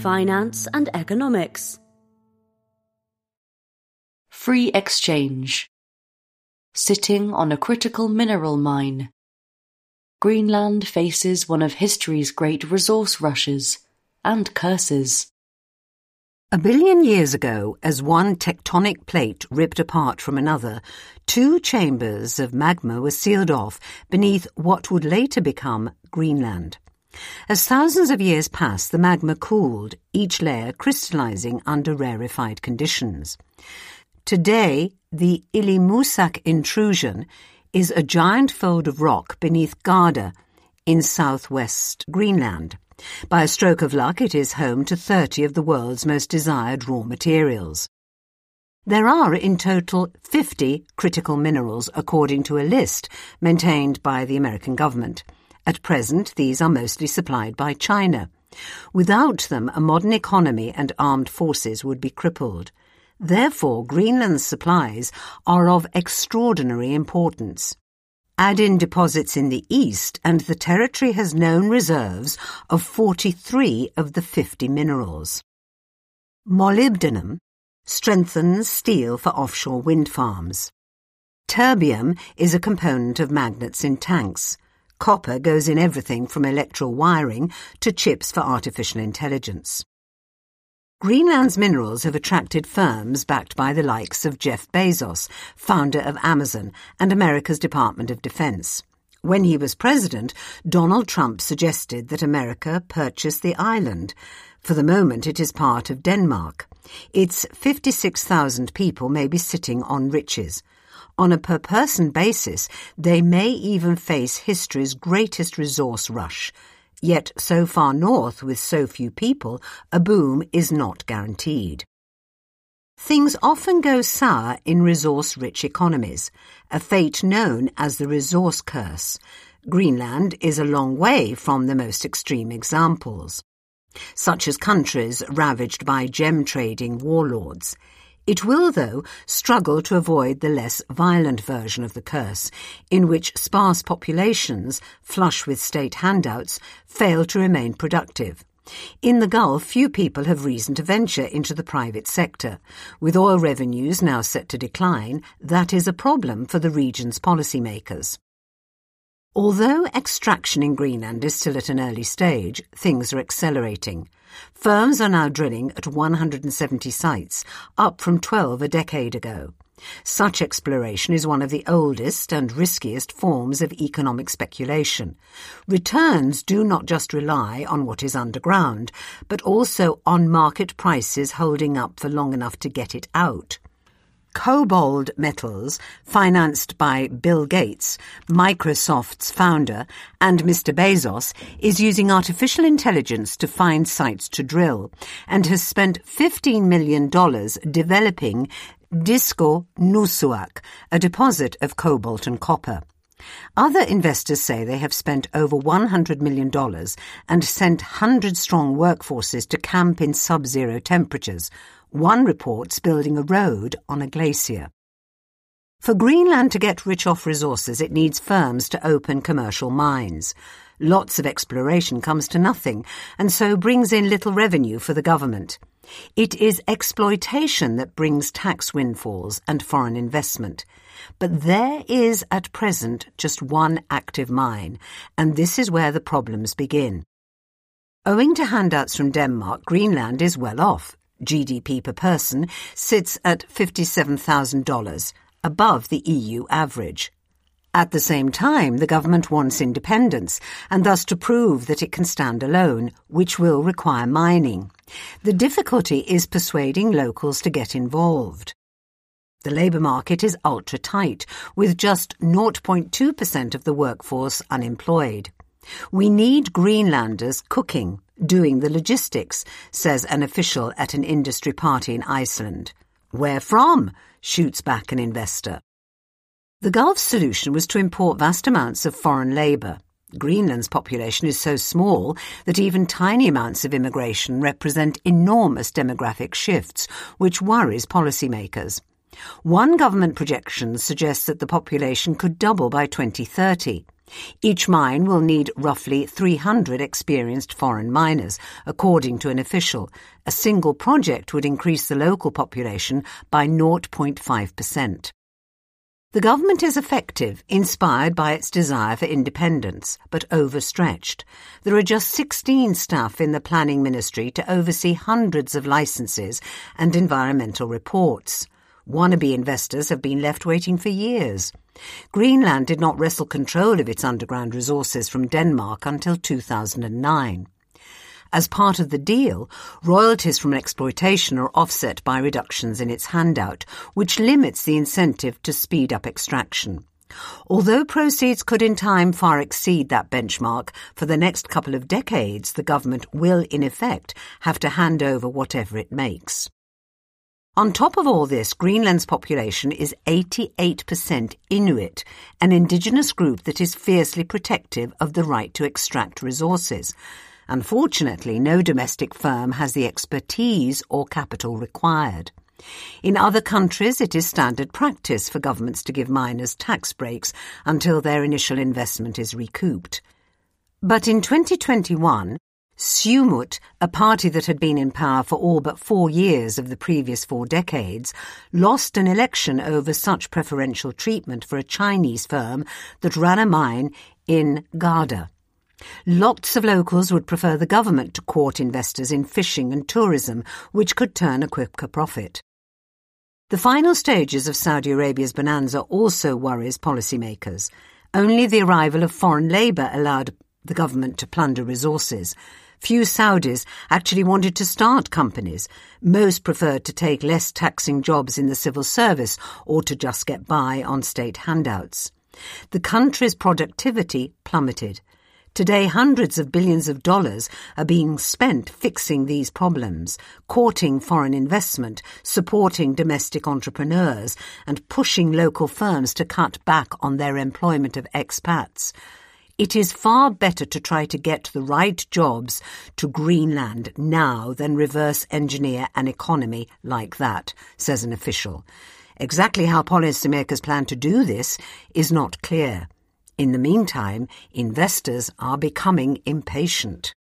finance and economics. Free exchange. Sitting on a critical mineral mine. Greenland faces one of history's great resource rushes and curses. A billion years ago, as one tectonic plate ripped apart from another, two chambers of magma were sealed off beneath what would later become Greenland. As thousands of years passed, the magma cooled, each layer crystallizing under rarefied conditions. Today, the Illimusak intrusion is a giant fold of rock beneath Garda in southwest Greenland. By a stroke of luck, it is home to 30 of the world's most desired raw materials. There are in total 50 critical minerals according to a list maintained by the American government. At present, these are mostly supplied by China. Without them, a modern economy and armed forces would be crippled. Therefore, Greenland's supplies are of extraordinary importance. Add in deposits in the east, and the territory has known reserves of 43 of the 50 minerals. Molybdenum strengthens steel for offshore wind farms. Terbium is a component of magnets in tanks. Copper goes in everything from electrical wiring to chips for artificial intelligence. Greenland's minerals have attracted firms backed by the likes of Jeff Bezos, founder of Amazon, and America's Department of Defense. When he was president, Donald Trump suggested that America purchase the island. For the moment, it is part of Denmark. Its 56,000 people may be sitting on riches. On a per-person basis, they may even face history's greatest resource rush. Yet so far north with so few people, a boom is not guaranteed. Things often go sour in resource-rich economies, a fate known as the resource curse. Greenland is a long way from the most extreme examples, such as countries ravaged by gem-trading warlords. It will, though, struggle to avoid the less violent version of the curse, in which sparse populations, flush with state handouts, fail to remain productive. In the Gulf, few people have reason to venture into the private sector. With oil revenues now set to decline, that is a problem for the region's policymakers. Although extraction in Greenland is still at an early stage, things are accelerating. Firms are now drilling at 170 sites, up from 12 a decade ago. Such exploration is one of the oldest and riskiest forms of economic speculation. Returns do not just rely on what is underground, but also on market prices holding up for long enough to get it out. Cobalt Metals, financed by Bill Gates, Microsoft's founder, and Mr. Bezos, is using artificial intelligence to find sites to drill and has spent $15 million developing Disko Nuussuaq, a deposit of cobalt and copper. Other investors say they have spent over $100 million and sent 100-strong workforces to camp in sub-zero temperatures. One reports building a road on a glacier. For Greenland to get rich off resources, it needs firms to open commercial mines. Lots of exploration comes to nothing, and so brings in little revenue for the government. It is exploitation that brings tax windfalls and foreign investment. But there is at present just one active mine, and this is where the problems begin. Owing to handouts from Denmark, Greenland is well off. GDP per person sits at $57,000, above the EU average. At the same time, the government wants independence, and thus to prove that it can stand alone, which will require mining. The difficulty is persuading locals to get involved. The labour market is ultra-tight, with just 0.2% of the workforce unemployed. We need Greenlanders cooking, doing the logistics, says an official at an industry party in Iceland. Where from? Shoots back an investor. The Gulf's solution was to import vast amounts of foreign labour. Greenland's population is so small that even tiny amounts of immigration represent enormous demographic shifts, which worries policymakers. One government projection suggests that the population could double by 2030. Each mine will need roughly 300 experienced foreign miners, according to an official. A single project would increase the local population by 0.5%. The government is effective, inspired by its desire for independence, but overstretched. There are just 16 staff in the planning ministry to oversee hundreds of licenses and environmental reports. Wannabe investors have been left waiting for years. Greenland did not wrestle control of its underground resources from Denmark until 2009. As part of the deal, royalties from exploitation are offset by reductions in its handout, which limits the incentive to speed up extraction. Although proceeds could in time far exceed that benchmark, for the next couple of decades the government will, in effect, have to hand over whatever it makes. On top of all this, Greenland's population is 88% Inuit, an indigenous group that is fiercely protective of the right to extract resources. Unfortunately, no domestic firm has the expertise or capital required. In other countries, it is standard practice for governments to give miners tax breaks until their initial investment is recouped. But in 2021, Siumut, a party that had been in power for all but 4 years of the previous 4 decades, lost an election over such preferential treatment for a Chinese firm that ran a mine in Garda. Lots of locals would prefer the government to court investors in fishing and tourism, which could turn a quicker profit. The final stages of Saudi Arabia's bonanza also worries policymakers. Only the arrival of foreign labour allowed the government to plunder resources. Few Saudis actually wanted to start companies. Most preferred to take less taxing jobs in the civil service or to just get by on state handouts. The country's productivity plummeted. Today, hundreds of billions of dollars are being spent fixing these problems, courting foreign investment, supporting domestic entrepreneurs, and pushing local firms to cut back on their employment of expats. It is far better to try to get the right jobs to Greenland now than reverse engineer an economy like that, says an official. Exactly how policymakers plan to do this is not clear. In the meantime, investors are becoming impatient.